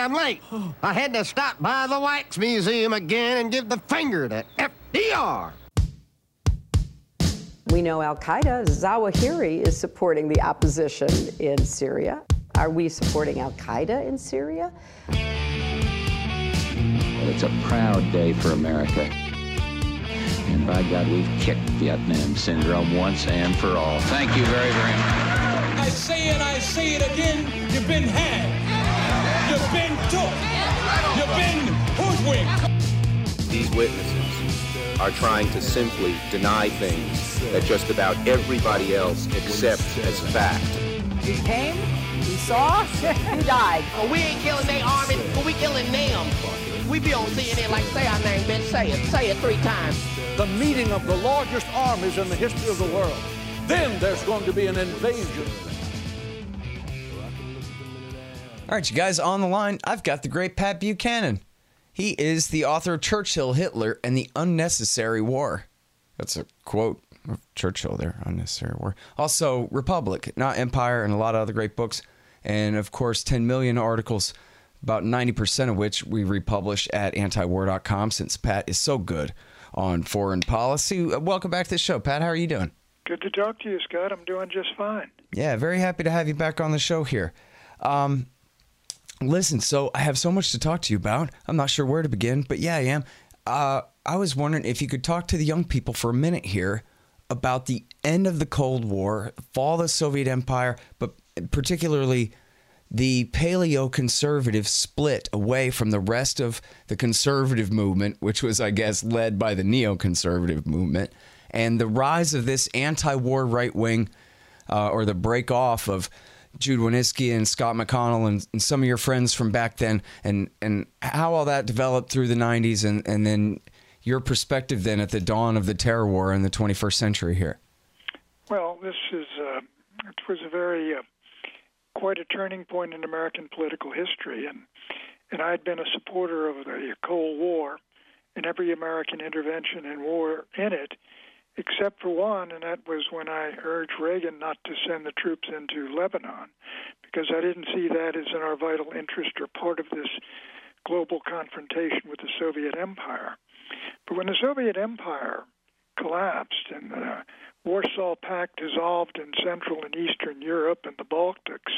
I'm late. I had to stop by the Wax Museum again and give the finger to FDR. We know Al-Qaeda, Zawahiri, is supporting the opposition in Syria. Are we supporting Al-Qaeda in Syria? Well, it's a proud day for America. And by God, we've kicked Vietnam syndrome once and for all. Thank you very, very much. I say it, I say it again, you've been had. You've been took. You've been hoodwinked. These witnesses are trying to simply deny things that just about everybody else accepts as fact. He came, he saw, he died. Well, we ain't killing their army, but we killing them. We be on CNN like, say our name, bitch, say it 3 times. The meeting of the largest armies in the history of the world. Then there's going to be an invasion. All right, you guys, on the line, I've got the great Pat Buchanan. He is the author of Churchill, Hitler, and the Unnecessary War. That's a quote of Churchill there, Unnecessary War. Also, Republic, Not Empire, and a lot of other great books. And, of course, 10 million articles, about 90% of which we republish at antiwar.com, since Pat is so good on foreign policy. Welcome back to the show, Pat. How are you doing? Good to talk to you, Scott. I'm doing just fine. Yeah, very happy to have you back on the show here. Listen, so I have so much to talk to you about. I'm not sure where to begin, but yeah, I am. I was wondering if you could talk to the young people for a minute here about the end of the Cold War, fall of the Soviet Empire, but particularly the paleo-conservative split away from the rest of the conservative movement, which was, I guess, led by the neoconservative movement, and the rise of this anti-war right wing, or the break off of Jude Wanniski and Scott McConnell and some of your friends from back then, and how all that developed through the 90s, and then your perspective then at the dawn of the terror war in the 21st century here. Well, this is it was a very quite a turning point in American political history, and I'd been a supporter of the Cold War and every American intervention and war in it, except for one, and that was when I urged Reagan not to send the troops into Lebanon, because I didn't see that as in our vital interest or part of this global confrontation with the Soviet Empire. But when the Soviet Empire collapsed and the Warsaw Pact dissolved in Central and Eastern Europe and the Baltics,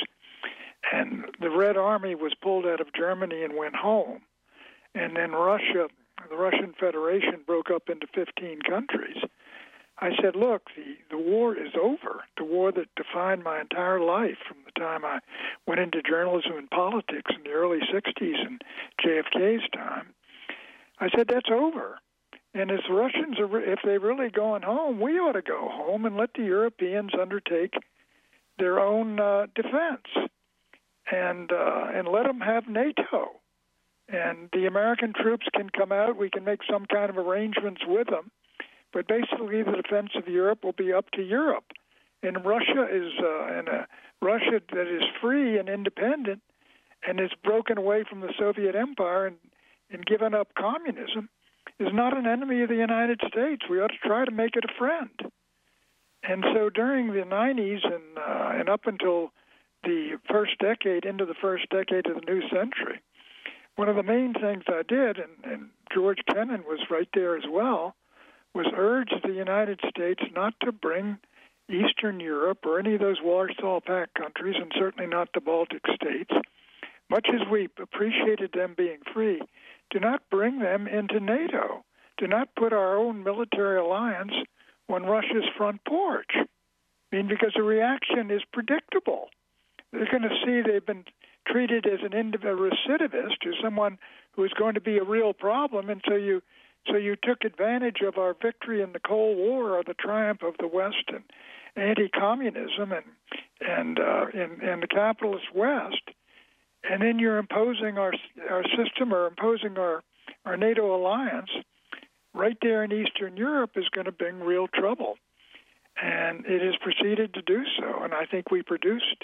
and the Red Army was pulled out of Germany and went home, and then Russia, the Russian Federation, broke up into 15 countries, I said, look, the war is over. The war that defined my entire life from the time I went into journalism and politics in the early 60s and JFK's time, I said, that's over. And as the Russians, if they're really going home, we ought to go home and let the Europeans undertake their own defense and let them have NATO. And the American troops can come out. We can make some kind of arrangements with them. But basically, the defense of Europe will be up to Europe. And Russia is Russia that is free and independent and is broken away from the Soviet Empire and given up communism is not an enemy of the United States. We ought to try to make it a friend. And so during the 90s and up until the first decade, into the first decade of the new century, one of the main things I did, and George Kennan was right there as well, was urge the United States not to bring Eastern Europe or any of those Warsaw Pact countries, and certainly not the Baltic states, much as we appreciated them being free, do not bring them into NATO. Do not put our own military alliance on Russia's front porch. I mean, because the reaction is predictable. They're going to see they've been treated as a recidivist, or someone who is going to be a real problem, and so you took advantage of our victory in the Cold War, or the triumph of the West and anti-communism and the capitalist West, and then you're imposing our system, or imposing our NATO alliance right there in Eastern Europe is going to bring real trouble. And it has proceeded to do so. And I think we produced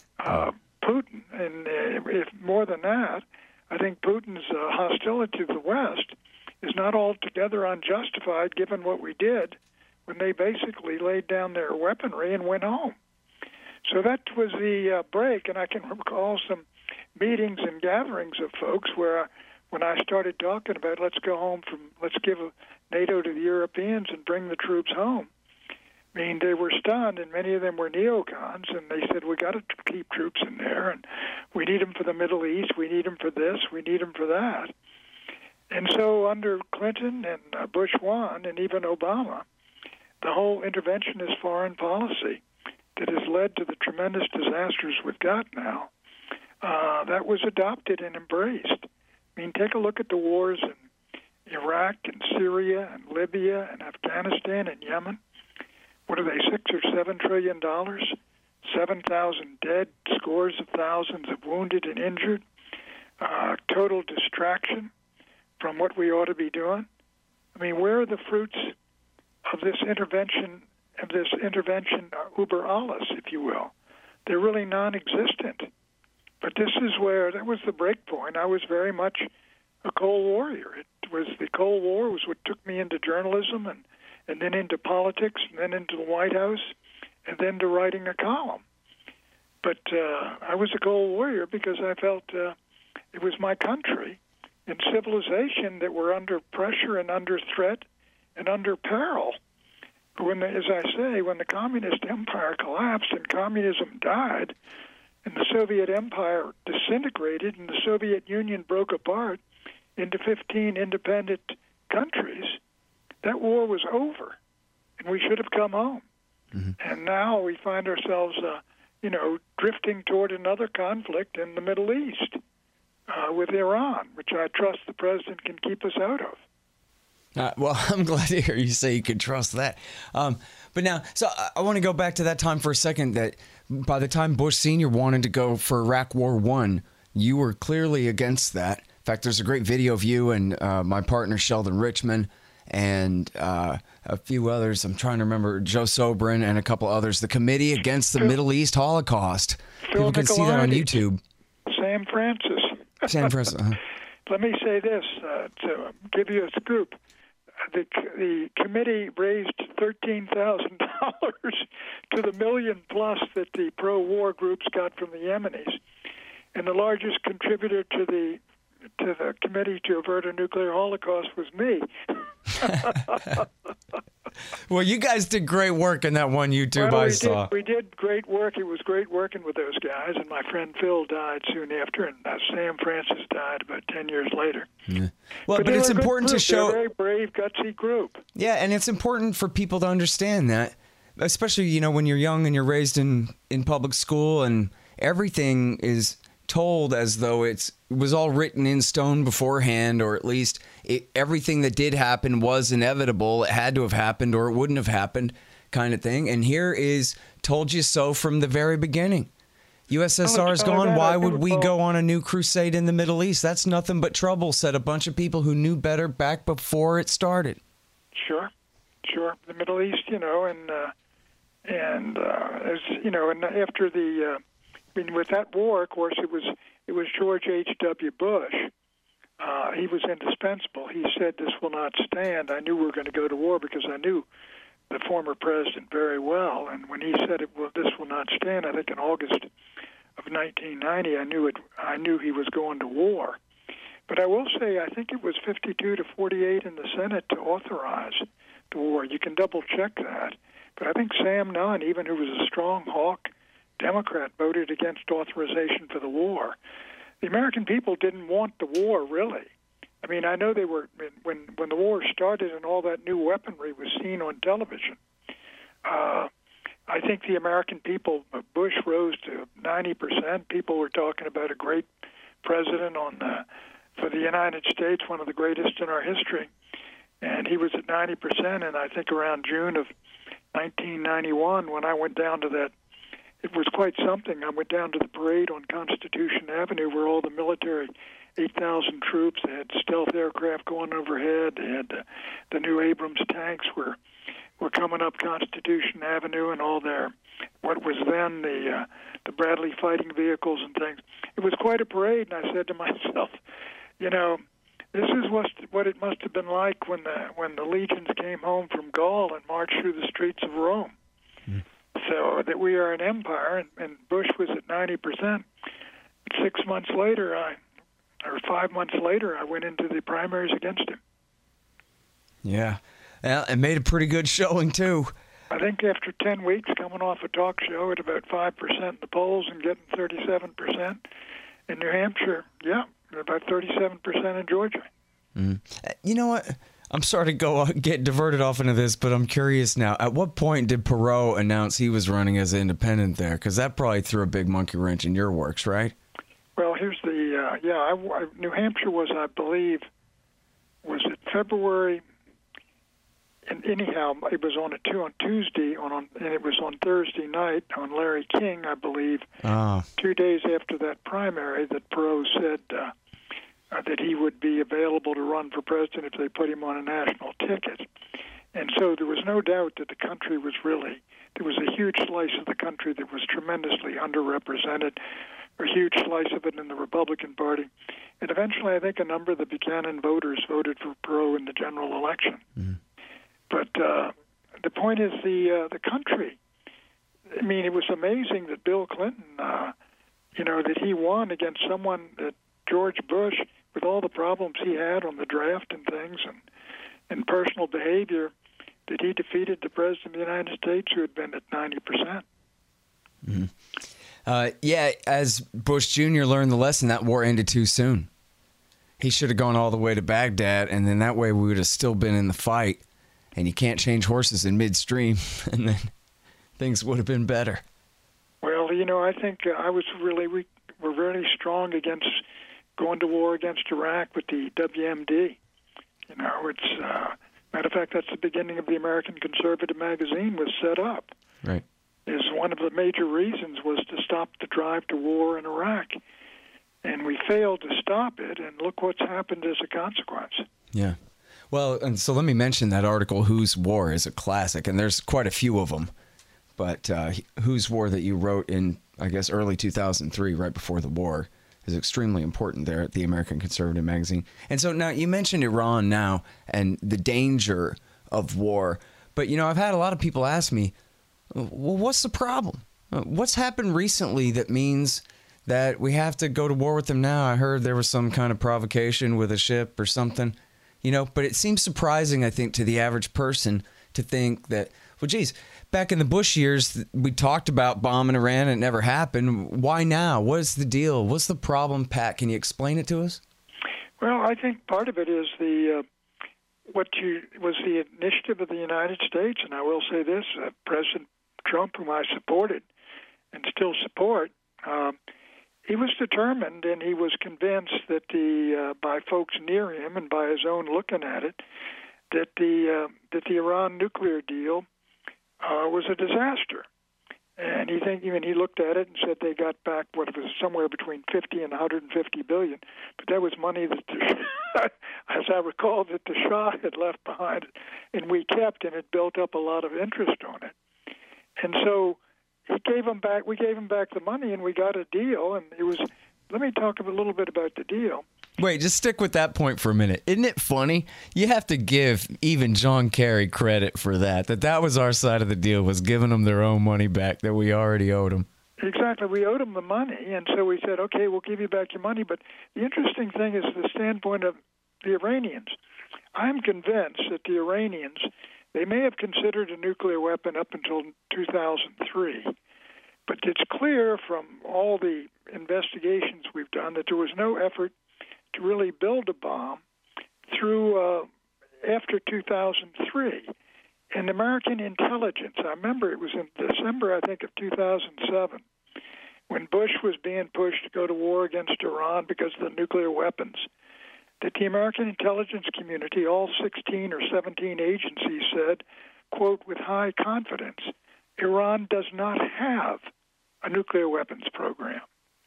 Putin. And if more than that, I think Putin's hostility to the West is not altogether unjustified given what we did when they basically laid down their weaponry and went home. So that was the break, and I can recall some meetings and gatherings of folks where when I started talking about let's give NATO to the Europeans and bring the troops home, I mean, they were stunned, and many of them were neocons, and they said, we got to keep troops in there, and we need them for the Middle East, we need them for this, we need them for that. And so under Clinton and Bush 1 and even Obama, the whole interventionist foreign policy that has led to the tremendous disasters we've got now, that was adopted and embraced. I mean, take a look at the wars in Iraq and Syria and Libya and Afghanistan and Yemen. What are they, $6 or $7 trillion? 7,000 dead, scores of thousands of wounded and injured, total distraction from what we ought to be doing. I mean, where are the fruits of this intervention, uber alles, if you will? They're really non-existent. But this is where, that was the break point. I was very much a Cold Warrior. The Cold War was what took me into journalism and then into politics and then into the White House and then to writing a column. But I was a Cold Warrior because I felt it was my country and civilization that were under pressure and under threat and under peril. As I say, when the communist empire collapsed and communism died and the Soviet empire disintegrated and the Soviet Union broke apart into 15 independent countries, that war was over, and we should have come home. Mm-hmm. And now we find ourselves, drifting toward another conflict in the Middle East with Iran, which I trust the president can keep us out of. Well, I'm glad to hear you say you could trust that. But now, so I want to go back to that time for a second, that by the time Bush Sr. wanted to go for Iraq War I, you were clearly against that. In fact, there's a great video of you and my partner, Sheldon Richman, and a few others. I'm trying to remember, Joe Sobran and a couple others. The Committee Against the Middle East Holocaust. People can see that on YouTube. Sam Francis. Sam Francis. Uh-huh. Let me say this to give you a scoop. The committee raised $13,000 to the million plus that the pro-war groups got from the Yemenis, and the largest contributor to the committee to avert a nuclear holocaust was me. Well, you guys did great work in that one YouTube I saw. We did great work. It was great working with those guys, and my friend Phil died soon after, and Sam Francis died about 10 years later. Yeah. Well, but it's important to show... They're a very brave, gutsy group. Yeah, and it's important for people to understand that, especially, when you're young and you're raised in public school and everything is told as though it was all written in stone beforehand, or at least everything that did happen was inevitable. It had to have happened or it wouldn't have happened, kind of thing. And here is told you so from the very beginning. USSR is gone. Why would we go on a new crusade in the Middle East? That's nothing but trouble, said a bunch of people who knew better back before it started. Sure. The Middle East, and after the... with that war, of course, it was George H.W. Bush. He was indispensable. He said, this will not stand. I knew we were going to go to war because I knew the former president very well. And when he said, this will not stand, I think in August of 1990, I knew he was going to war. But I will say, I think it was 52 to 48 in the Senate to authorize the war. You can double-check that. But I think Sam Nunn, even who was a strong hawk Democrat, voted against authorization for the war. The American people didn't want the war, really. I mean, I know they were, when the war started and all that new weaponry was seen on television, I think the American people, Bush rose to 90%. People were talking about a great president for the United States, one of the greatest in our history. And he was at 90%, and I think around June of 1991, when I went down to that, it was quite something. I went down to the parade on Constitution Avenue where all the military, 8,000 troops, they had stealth aircraft going overhead. They had the new Abrams tanks were coming up Constitution Avenue, and all their, what was then the Bradley fighting vehicles and things. It was quite a parade, and I said to myself, this is what it must have been like when the legions came home from Gaul and marched through the streets of Rome. So that we are an empire, and Bush was at 90%. 6 months later, or 5 months later, I went into the primaries against him. Yeah. And made a pretty good showing, too. I think after 10 weeks, coming off a talk show at about 5% in the polls and getting 37% in New Hampshire, yeah, about 37% in Georgia. You know what? I'm sorry to get diverted off into this, but I'm curious now. At what point did Perot announce he was running as an independent there? Because that probably threw a big monkey wrench in your works, right? Well, here's the, New Hampshire was, I believe, was it February? And anyhow, it was on Tuesday, and it was on Thursday night on Larry King, I believe, 2 days after that primary, that Perot said that he would be available to run for president if they put him on a national ticket. And so there was no doubt that the country was there was a huge slice of the country that was tremendously underrepresented, a huge slice of it in the Republican Party. And eventually, I think a number of the Buchanan voters voted for Perot in the general election. Mm-hmm. But the point is the country. I mean, it was amazing that Bill Clinton, that he won against someone that George Bush, with all the problems he had on the draft and things and personal behavior, that he defeated the President of the United States, who had been at 90%. Mm-hmm. As Bush Jr. learned the lesson, that war ended too soon. He should have gone all the way to Baghdad, and then that way we would have still been in the fight. And you can't change horses in midstream, and then things would have been better. Well, I think we were very strong against going to war against Iraq with the WMD. It's matter of fact, that's the beginning of the American Conservative magazine was set up. Right. Is one of the major reasons was to stop the drive to war in Iraq, and we failed to stop it. And look what's happened as a consequence. Yeah. Well, and so let me mention that article, Whose War, is a classic, and there's quite a few of them. But Whose War that you wrote in, I guess, early 2003, right before the war, is extremely important there at the American Conservative magazine. And so now you mentioned Iran now and the danger of war. But, I've had a lot of people ask me, well, what's the problem? What's happened recently that means that we have to go to war with them now? I heard there was some kind of provocation with a ship or something. But it seems surprising, I think, to the average person to think that, well, geez, back in the Bush years, we talked about bombing Iran and it never happened. Why now? What's the deal? What's the problem, Pat? Can you explain it to us? Well, I think part of it is the initiative of the United States, and I will say this, President Trump, whom I supported and still support, he was determined, and he was convinced that by folks near him and by his own looking at it, that the Iran nuclear deal was a disaster. And he looked at it and said they got back what was somewhere between 50 and 150 billion, but that was money that, as I recall, that the Shah had left behind, and we kept, and it built up a lot of interest on it. And so we gave him back the money, and we got a deal. And it was. Let me talk a little bit about the deal. Wait, just stick with that point for a minute. Isn't it funny? You have to give even John Kerry credit for that was our side of the deal, was giving them their own money back that we already owed them. Exactly. We owed them the money, and so we said, okay, we'll give you back your money. But the interesting thing is the standpoint of the Iranians. I'm convinced that the Iranians, they may have considered a nuclear weapon up until 2003, but it's clear from all the investigations we've done that there was no effort to really build a bomb through after 2003. And American intelligence, I remember it was in December, I think, of 2007, when Bush was being pushed to go to war against Iran because of the nuclear weapons, that the American intelligence community, all 16 or 17 agencies said, quote, with high confidence, Iran does not have a nuclear weapons program.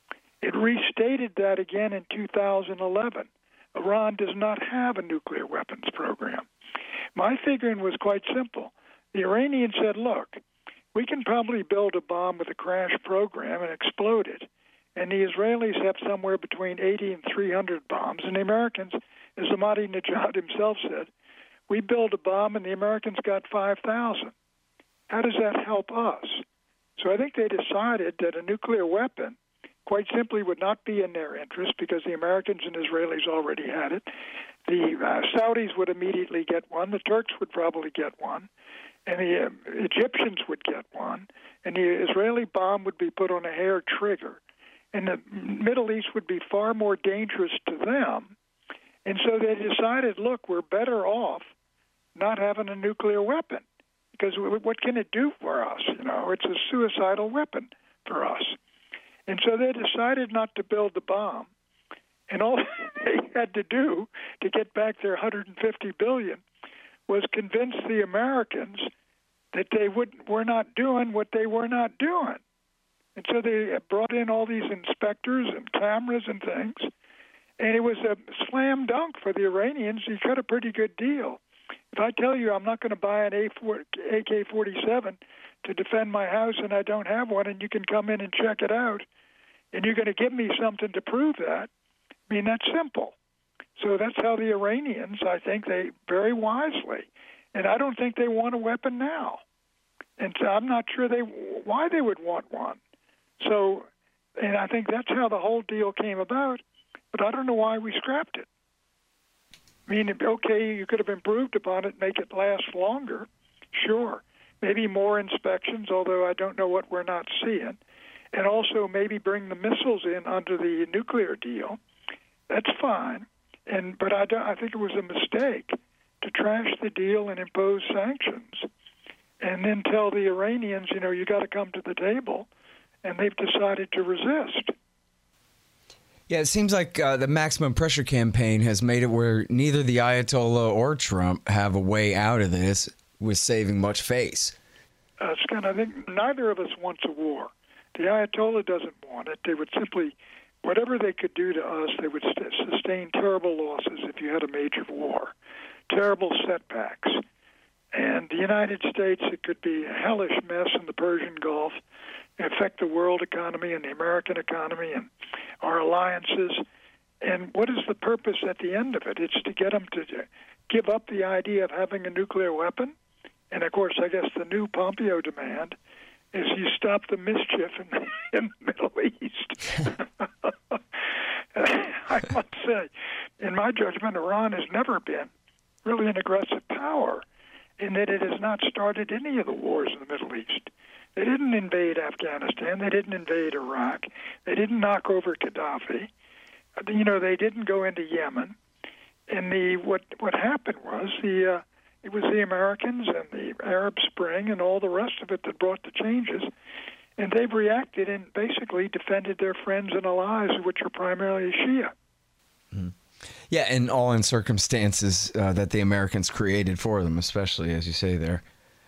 It restated that again in 2011. Iran does not have a nuclear weapons program. My figuring was quite simple. The Iranians said, look, we can probably build a bomb with a crash program and explode it. And the Israelis have somewhere between 80 and 300 bombs. And the Americans, as Ahmadinejad himself said, we build a bomb and the Americans got 5,000. How does that help us? So I think they decided that a nuclear weapon, quite simply would not be in their interest because the Americans and Israelis already had it. The Saudis would immediately get one. The Turks would probably get one. And the Egyptians would get one. And the Israeli bomb would be put on a hair trigger. And the Middle East would be far more dangerous to them. And so they decided, look, we're better off not having a nuclear weapon. Because what can it do for us? You know, it's a suicidal weapon for us. And so they decided not to build the bomb. And all they had to do to get back their $150 billion was convince the Americans that they were not doing what they were not doing. And so they brought in all these inspectors and cameras and things. And it was a slam dunk for the Iranians. You got a pretty good deal. If I tell you I'm not going to buy an AK-47 to defend my house and I don't have one, and you can come in and check it out, and you're going to give me something to prove that, I mean, that's simple. So that's how the Iranians, I think, they very wisely, and I don't think they want a weapon now. And so I'm not sure why they would want one. So, and I think that's how the whole deal came about, but I don't know why we scrapped it. I mean, okay, you could have improved upon it, make it last longer, sure. Maybe more inspections, although I don't know what we're not seeing. And also maybe bring the missiles in under the nuclear deal. That's fine. But I think it was a mistake to trash the deal and impose sanctions and then tell the Iranians, you know, you got to come to the table, and they've decided to resist. Yeah, it seems like the maximum pressure campaign has made it where neither the Ayatollah or Trump have a way out of this with saving much face. Scott, I think neither of us wants a war. The Ayatollah doesn't want it. They would simply, whatever they could do to us, they would sustain terrible losses if you had a major war, terrible setbacks. And the United States, it could be a hellish mess in the Persian Gulf, affect the world economy and the American economy and our alliances. And what is the purpose at the end of it? It's to get them to give up the idea of having a nuclear weapon. And, of course, I guess the new Pompeo demand is you stop the mischief in the Middle East. I must say, in my judgment, Iran has never been really an aggressive power in that it has not started any of the wars in the Middle East. They didn't invade Afghanistan. They didn't invade Iraq. They didn't knock over Gaddafi. You know, they didn't go into Yemen. And what happened was it was the Americans and the Arab Spring and all the rest of it that brought the changes. And they've reacted and basically defended their friends and allies, which are primarily Shia. Mm-hmm. Yeah, and all in circumstances that the Americans created for them, especially, as you say there.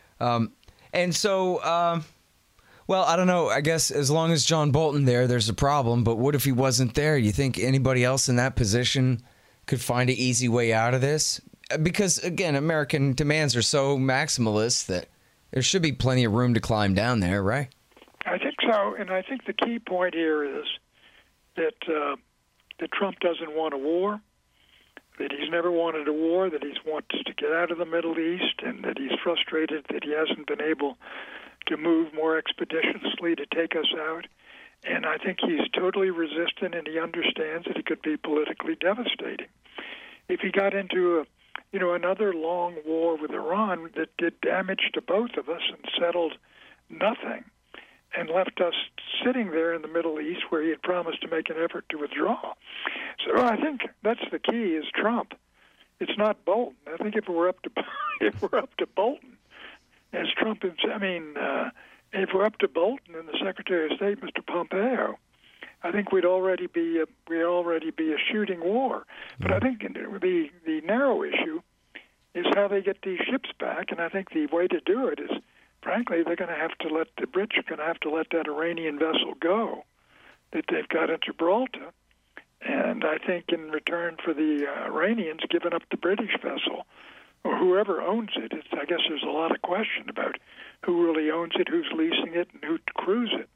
And so, well, I don't know. I guess as long as John Bolton there's a problem. But what if he wasn't there? You think anybody else in that position could find an easy way out of this? Because, again, American demands are so maximalist that there should be plenty of room to climb down there, right? I think so. And I think the key point here is that Trump doesn't want a war, that he's never wanted a war, that he wants to get out of the Middle East, and that he's frustrated that he hasn't been able to move more expeditiously to take us out. And I think he's totally resistant, and he understands that it could be politically devastating. If he got into another long war with Iran that did damage to both of us and settled nothing and left us sitting there in the Middle East where he had promised to make an effort to withdraw. So I think that's the key is Trump. It's not Bolton. I think if we're up to Bolton, as Trump is, if we're up to Bolton and the Secretary of State, Mr. Pompeo, I think we'd already be a shooting war. But I think the narrow issue is how they get these ships back, and I think the way to do it is, frankly, the Brits are going to have to let that Iranian vessel go that they've got in Gibraltar. And I think in return for the Iranians giving up the British vessel, or whoever owns it, I guess there's a lot of question about who really owns it, who's leasing it, and who crews it.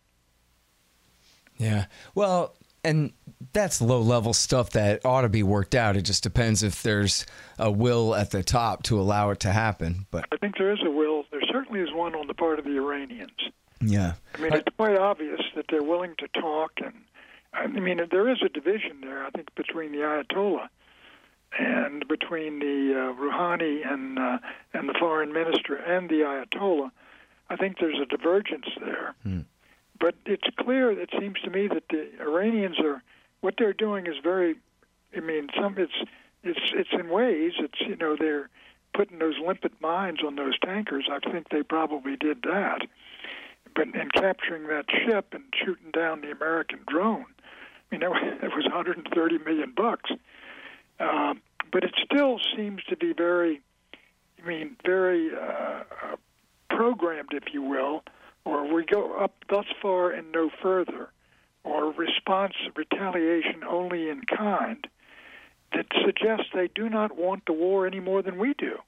Yeah. Well, and that's low-level stuff that ought to be worked out. It just depends if there's a will at the top to allow it to happen. But I think there is a will. There certainly is one on the part of the Iranians. Yeah. I mean, it's quite obvious that they're willing to talk, and I mean, there is a division there, I think, between the Ayatollah and between the Rouhani and the foreign minister and the Ayatollah. I think there's a divergence there. But it's clear, it seems to me, that the Iranians what they're doing is very, I mean, it's in ways, they're putting those limpet mines on those tankers. I think they probably did that. But in capturing that ship and shooting down the American drone, I mean, it was $130 million. But it still seems to be very programmed, if you will, or we go up thus far and no further, or retaliation only in kind, that suggests they do not want the war any more than we do.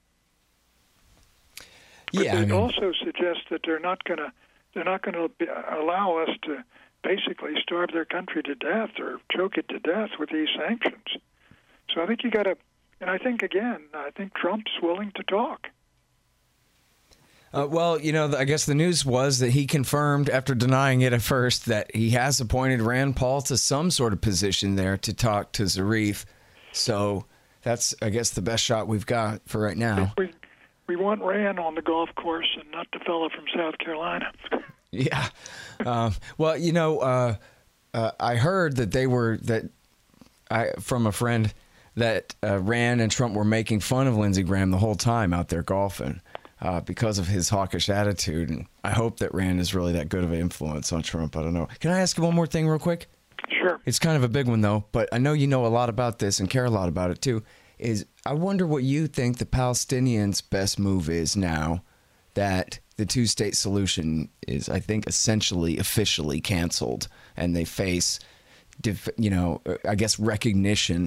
But it also suggests that they're not going to allow us to basically starve their country to death or choke it to death with these sanctions. So I think you got to, and I think Trump's willing to talk. Well, I guess the news was that he confirmed, after denying it at first, that he has appointed Rand Paul to some sort of position there to talk to Zarif. So that's, I guess, the best shot we've got for right now. We want Rand on the golf course and not the fellow from South Carolina. Yeah. Well, I heard that from a friend that Rand and Trump were making fun of Lindsey Graham the whole time out there golfing. Because of his hawkish attitude, and I hope that Rand is really that good of an influence on Trump. I don't know. Can I ask you one more thing real quick? Sure. It's kind of a big one, though, but I know you know a lot about this and care a lot about it, too. I wonder what you think the Palestinians' best move is now that the two-state solution is, I think, officially canceled, and they face, I guess, recognition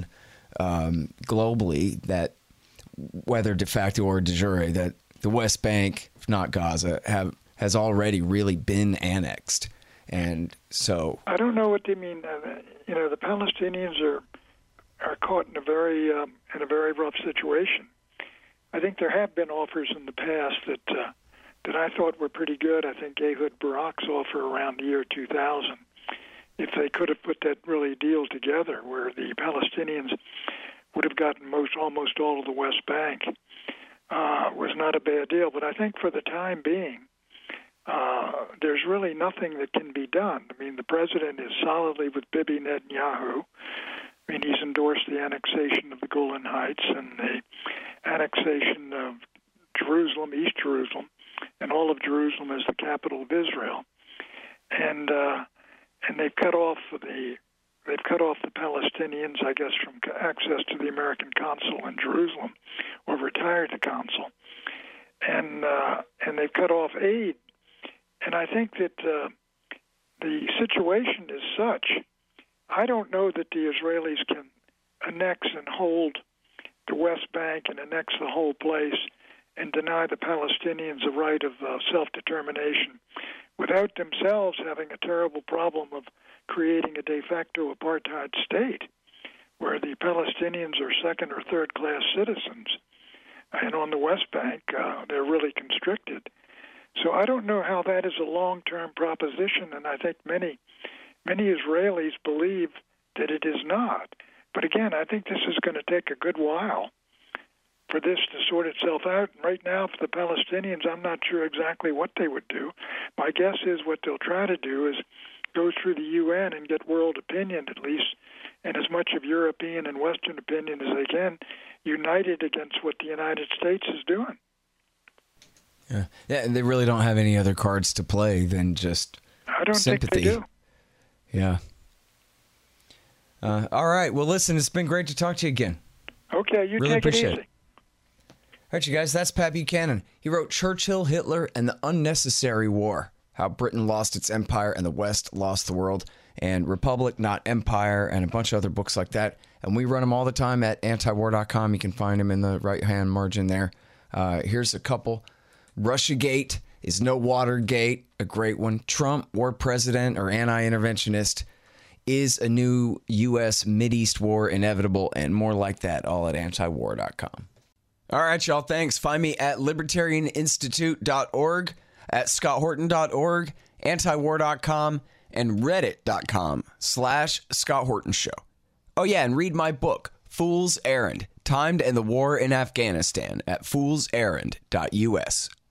globally that, whether de facto or de jure, that the West Bank, if not Gaza, has already really been annexed. And so I don't know what they mean. The Palestinians are caught in a very rough situation. I think there have been offers in the past that I thought were pretty good. I think Ehud Barak's offer around the year 2000, if they could have put that really deal together, where the Palestinians would have gotten almost all of the West Bank, was not a bad deal. But I think for the time being, there's really nothing that can be done. I mean, the president is solidly with Bibi Netanyahu. I mean, he's endorsed the annexation of the Golan Heights and the annexation of Jerusalem, East Jerusalem, and all of Jerusalem as the capital of Israel. And they've cut off the Palestinians, I guess, from access to the American consul in Jerusalem, or retired the consul, and they've cut off aid. And I think that the situation is such. I don't know that the Israelis can annex and hold the West Bank and annex the whole place and deny the Palestinians a right of self-determination without themselves having a terrible problem of creating a de facto apartheid state where the Palestinians are second or third class citizens. And on the West Bank, they're really constricted. So I don't know how that is a long-term proposition, and I think many Israelis believe that it is not. But again, I think this is going to take a good while for this to sort itself out. And right now, for the Palestinians, I'm not sure exactly what they would do. My guess is what they'll try to do is go through the UN and get world opinion, at least, and as much of European and Western opinion as they can, united against what the United States is doing. Yeah, and they really don't have any other cards to play than just sympathy. Think they do. Yeah. All right. Well, listen, it's been great to talk to you again. Okay, you really take appreciate it easy. All right, you guys, that's Pat Buchanan. He wrote Churchill, Hitler, and the Unnecessary War, How Britain Lost Its Empire and the West Lost the World, and Republic, Not Empire, and a bunch of other books like that. And we run them all the time at antiwar.com. You can find them in the right-hand margin there. Here's a couple. Russiagate is no Watergate, a great one. Trump, war president or anti-interventionist, is a new U.S. Mideast war inevitable, and more like that, all at antiwar.com. All right, y'all, thanks. Find me at libertarianinstitute.org, at scotthorton.org, antiwar.com, and reddit.com/Scott Horton Show. Oh yeah, and read my book, Fool's Errand, Time to End the War in Afghanistan at foolserrand.us.